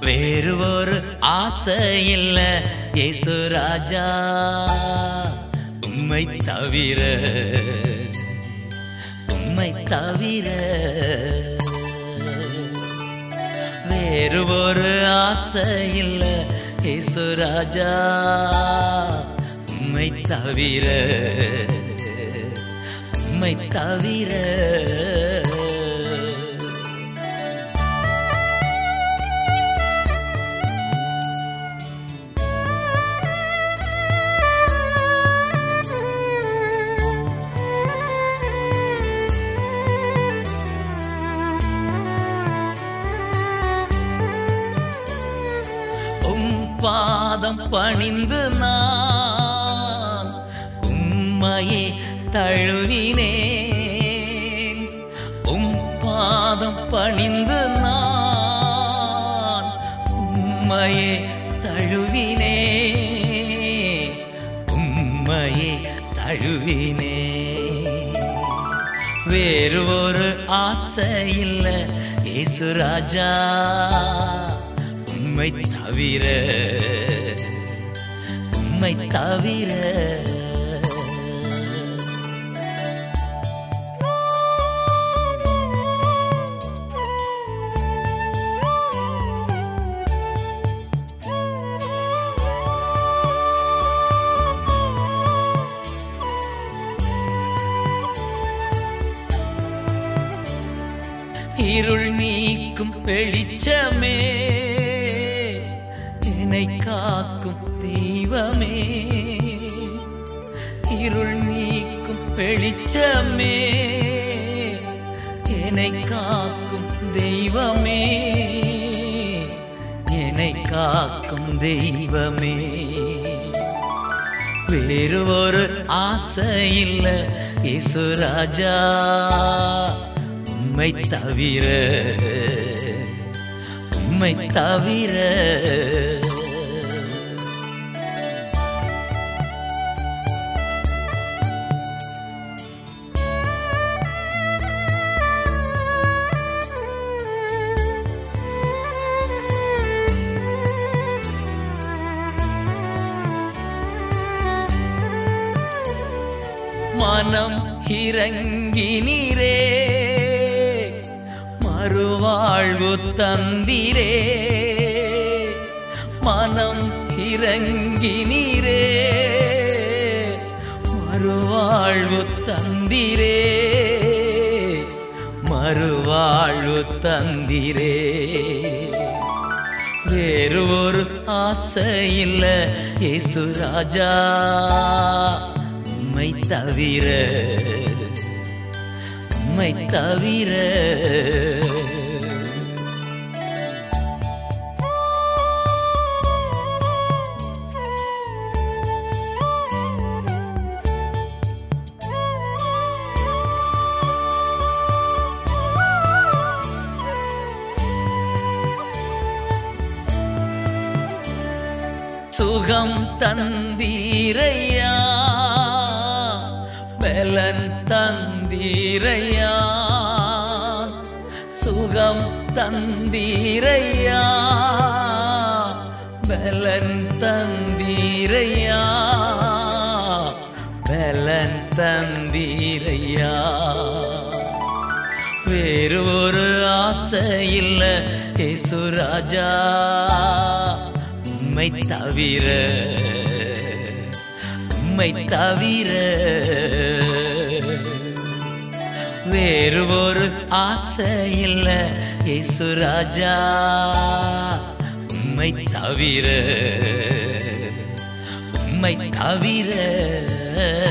வேறு ஒரு ஆசை இல்ல இயேசு ராஜா உம்மை தவிர, உம்மை தவிர. வேறு ஒரு ஆசை இல்ல இயேசு ராஜா உம்மை தவிர, உம்மை தவிர. பாதம் பணிந்து நான் உம்மையே தழுவினேன். பாதம் பணிந்து நான் உம்மையே தழுவினேன், உம்மையே தழுவினேன். வேறு ஒரு ஆசை இல்ல இயேசு ராஜா உம்மை தவிர, உம்மை தவிர. இருள் நீக்கும் வெளிச்சமே, என்னை காக்கும் தெய்வமே. இருள் நீக்கும் வெளிச்சமே, என்னை காக்கும் தெய்வமே, என்னை காக்கும் தெய்வமே. வேறு ஒரு ஆசை இல்ல இயேசு ராஜா உம்மை தவிர, உம்மை தவிர. மனம் இறங்கினீரே, மறுவாழ்வு தந்திரே. மனம் இறங்கினீரே, மறுவாழ்வு தந்திரே, மறுவாழ்வு தந்திரே. வேறு ஒரு ஆசை இல்ல இயேசு ராஜா உம்மை தவிர, உம்மை தவிர. சுகம் தந்தீரையா, பலன் தந்தீரையா. சுகம் தந்தீரையா, பலன் தந்தீரையா, பலன் தந்தீரையா. வேறு ஒரு ஆசை இல்ல இயேசு ராஜா உம்மை தவிர, உம்மை தவிர. வேறு ஒரு ஆசை இல்ல இயேசு ராஜா உம்மை தவிர, உம்மை தவிர.